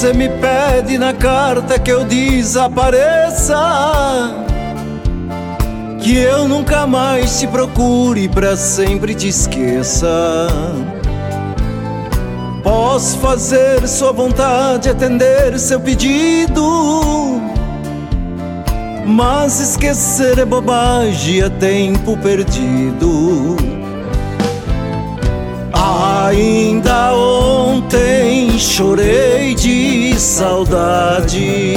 Você me pede na carta que eu desapareça, que eu nunca mais te procure, pra sempre te esqueça. Posso fazer sua vontade, atender seu pedido, mas esquecer é bobagem, é tempo perdido. Ainda ontem chorei de saudade,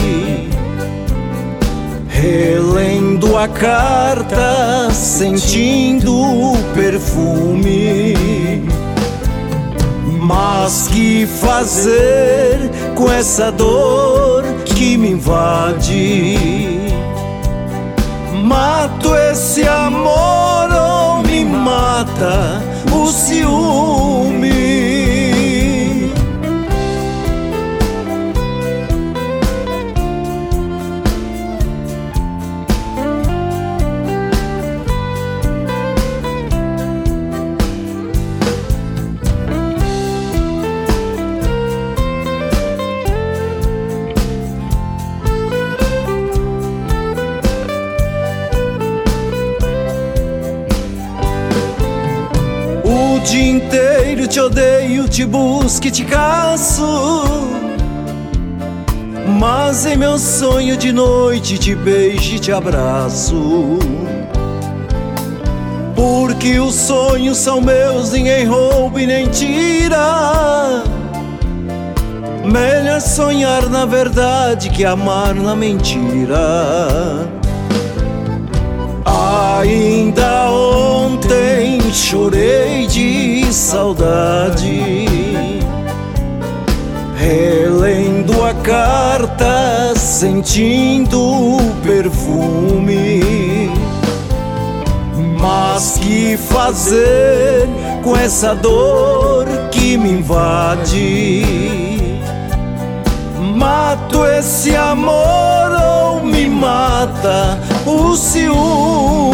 relendo a carta, sentindo o perfume. Mas que fazer com essa dor que me invade? Mato esse amor ou me mata o ciúme? O dia inteiro te odeio, te busco e te caço, mas em meu sonho de noite te beijo e te abraço. Porque os sonhos são meus, ninguém rouba e nem tira. Melhor sonhar na verdade que amar na mentira. Ainda ontem chorei de saudade, relendo a carta, sentindo o perfume. Mas que fazer com essa dor que me invade? Mato esse amor ou me mata o ciúme?